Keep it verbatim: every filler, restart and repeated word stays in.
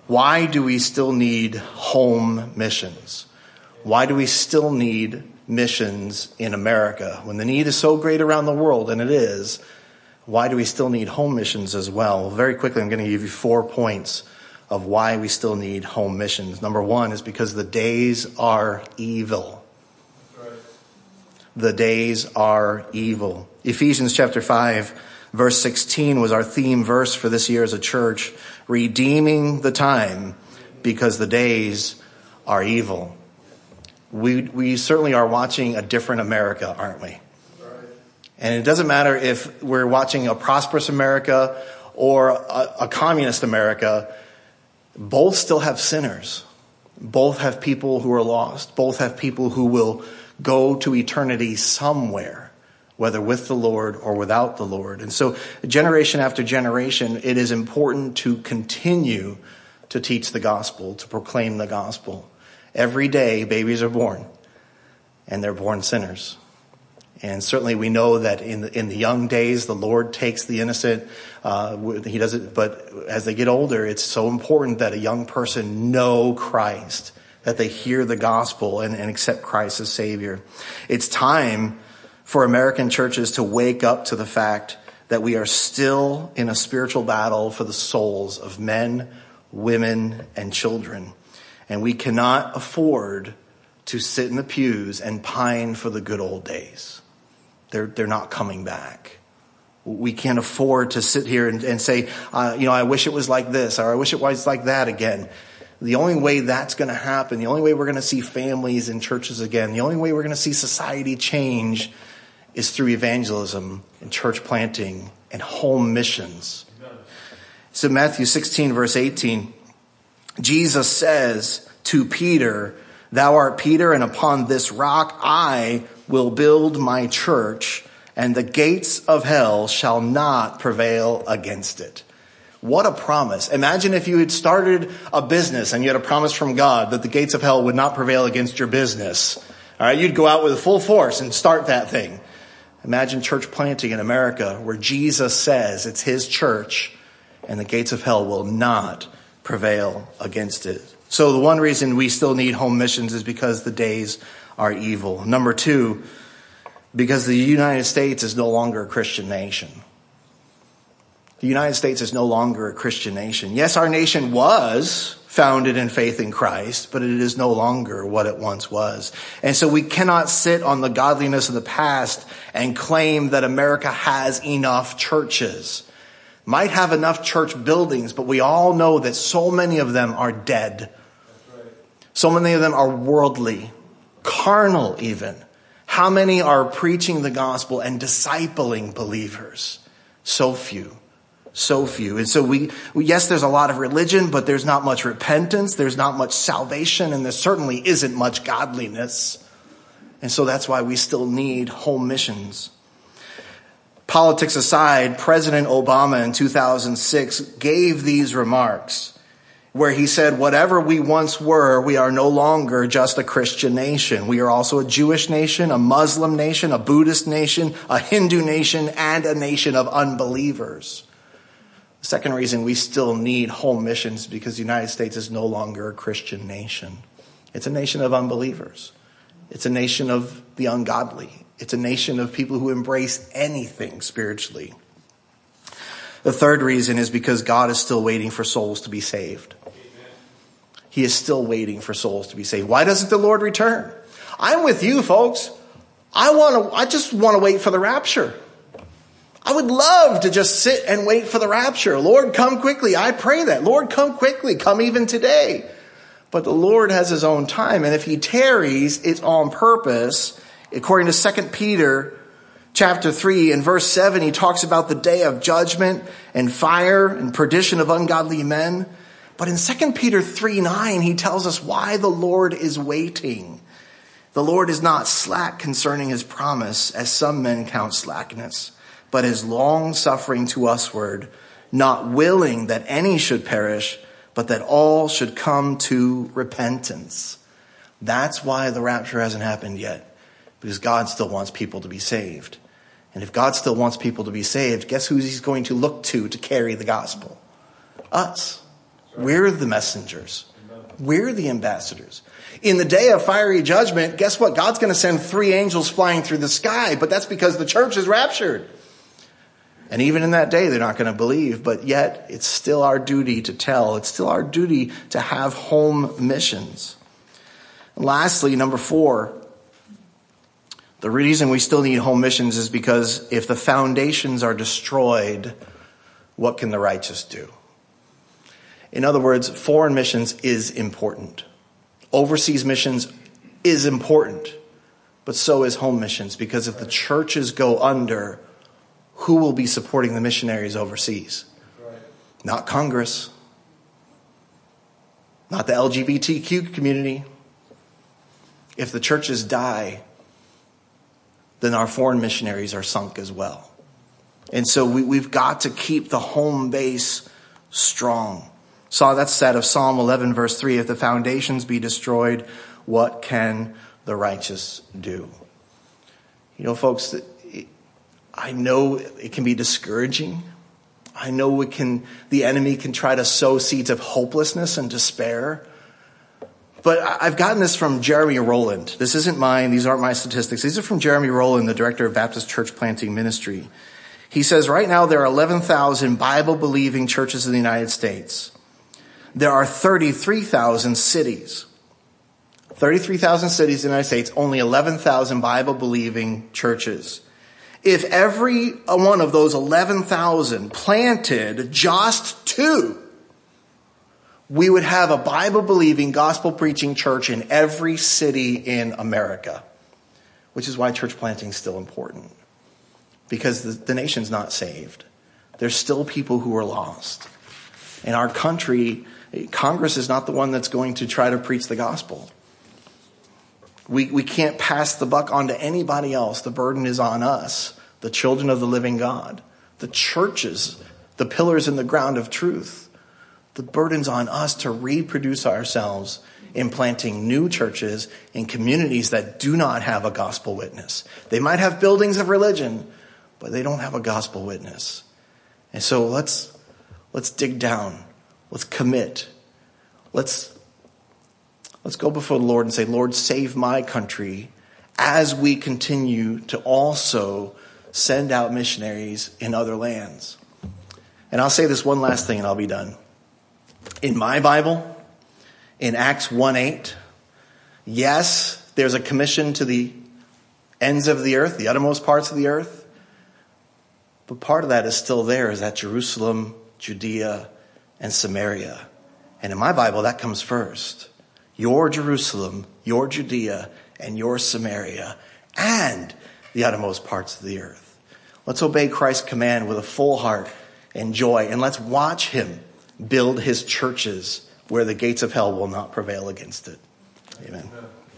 Why do we still need home missions? Why do we still need missions in America? When the need is so great around the world, and it is, why do we still need home missions as well? Very quickly, I'm going to give you four points of why we still need home missions. Number one is because the days are evil. Right. The days are evil. Ephesians chapter five, verse sixteen was our theme verse for this year as a church. Redeeming the time because the days are evil. We we certainly are watching a different America, aren't we? And it doesn't matter if we're watching a prosperous America or a, a communist America. Both still have sinners. Both have people who are lost. Both have people who will go to eternity somewhere, whether with the Lord or without the Lord. And so generation after generation, it is important to continue to teach the gospel, to proclaim the gospel. Every day, babies are born, and they're born sinners. And certainly we know that in the, in the young days, the Lord takes the innocent. Uh, he does it, but as they get older, it's so important that a young person know Christ, that they hear the gospel and, and accept Christ as Savior. It's time for American churches to wake up to the fact that we are still in a spiritual battle for the souls of men, women, and children. And we cannot afford to sit in the pews and pine for the good old days. They're, they're not coming back. We can't afford to sit here and, and say, uh, you know, I wish it was like this, or I wish it was like that again. The only way that's going to happen, the only way we're going to see families and churches again, the only way we're going to see society change is through evangelism and church planting and home missions. So Matthew sixteen, verse eighteen, Jesus says to Peter, "Thou art Peter, and upon this rock I will build my church, and the gates of hell shall not prevail against it." What a promise. Imagine if you had started a business and you had a promise from God that the gates of hell would not prevail against your business. All right, you'd go out with full force and start that thing. Imagine church planting in America where Jesus says it's his church and the gates of hell will not prevail against it. So the one reason we still need home missions is because the days are evil. Number two, because the United States is no longer a Christian nation. The United States is no longer a Christian nation. Yes, our nation was founded in faith in Christ, but it is no longer what it once was. And so we cannot sit on the godliness of the past and claim that America has enough churches. Might have enough church buildings, but we all know that so many of them are dead. So many of them are worldly, carnal even. How many are preaching the gospel and discipling believers? So few. So few. And so we, yes, there's a lot of religion, but there's not much repentance. There's not much salvation, and there certainly isn't much godliness. And so that's why we still need home missions. Politics aside, President Obama in two thousand six gave these remarks where he said, whatever we once were, we are no longer just a Christian nation. We are also a Jewish nation, a Muslim nation, a Buddhist nation, a Hindu nation, and a nation of unbelievers. The second reason we still need home missions is because the United States is no longer a Christian nation. It's a nation of unbelievers. It's a nation of the ungodly. It's a nation of people who embrace anything spiritually. The third reason is because God is still waiting for souls to be saved. He is still waiting for souls to be saved. Why doesn't the Lord return? I'm with you, folks. I want to, I just want to wait for the rapture. I would love to just sit and wait for the rapture. Lord, come quickly. I pray that. Lord, come quickly. Come even today. But the Lord has his own time. And if he tarries, it's on purpose. According to Second Peter chapter three and verse seven, he talks about the day of judgment and fire and perdition of ungodly men. But in Second Peter three nine, he tells us why the Lord is waiting. The Lord is not slack concerning his promise, as some men count slackness, but is long-suffering to usward, not willing that any should perish, but that all should come to repentance. That's why the rapture hasn't happened yet, because God still wants people to be saved. And if God still wants people to be saved, guess who he's going to look to to carry the gospel? Us. We're the messengers. We're the ambassadors. In the day of fiery judgment, guess what? God's going to send three angels flying through the sky, but that's because the church is raptured. And even in that day, they're not going to believe, but yet it's still our duty to tell. It's still our duty to have home missions. And lastly, number four, the reason we still need home missions is because if the foundations are destroyed, what can the righteous do? In other words, foreign missions is important. Overseas missions is important, but so is home missions, because if the churches go under, who will be supporting the missionaries overseas? Right. Not Congress. Not the L G B T Q community. If the churches die, then our foreign missionaries are sunk as well. And so we, we've got to keep the home base strong. So that's said of Psalm eleven, verse three, if the foundations be destroyed, what can the righteous do? You know, folks, I know it can be discouraging. I know it can, the enemy can try to sow seeds of hopelessness and despair. But I've gotten this from Jeremy Rowland. This isn't mine. These aren't my statistics. These are from Jeremy Rowland, the director of Baptist Church Planting Ministry. He says right now there are eleven thousand Bible-believing churches in the United States. There are thirty-three thousand cities. thirty-three thousand cities in the United States, only eleven thousand Bible-believing churches. If every one of those eleven thousand planted just two, we would have a Bible-believing, gospel-preaching church in every city in America, which is why church planting is still important, because the, the nation's not saved. There's still people who are lost. In our country, Congress is not the one that's going to try to preach the gospel. We, we can't pass the buck on to anybody else. The burden is on us, the children of the living God, the churches, the pillars in the ground of truth. The burden's on us to reproduce ourselves in planting new churches in communities that do not have a gospel witness. They might have buildings of religion, but they don't have a gospel witness. And so let's let's dig down. Let's commit. Let's let's go before the Lord and say, Lord, save my country, as we continue to also send out missionaries in other lands. And I'll say this one last thing and I'll be done. In my Bible, in Acts one eight, yes, there's a commission to the ends of the earth, the uttermost parts of the earth. But part of that is still there, is that Jerusalem, Judea, and Samaria. And in my Bible, that comes first. Your Jerusalem, your Judea, and your Samaria, and the uttermost parts of the earth. Let's obey Christ's command with a full heart and joy, and let's watch him build his churches where the gates of hell will not prevail against it. Amen.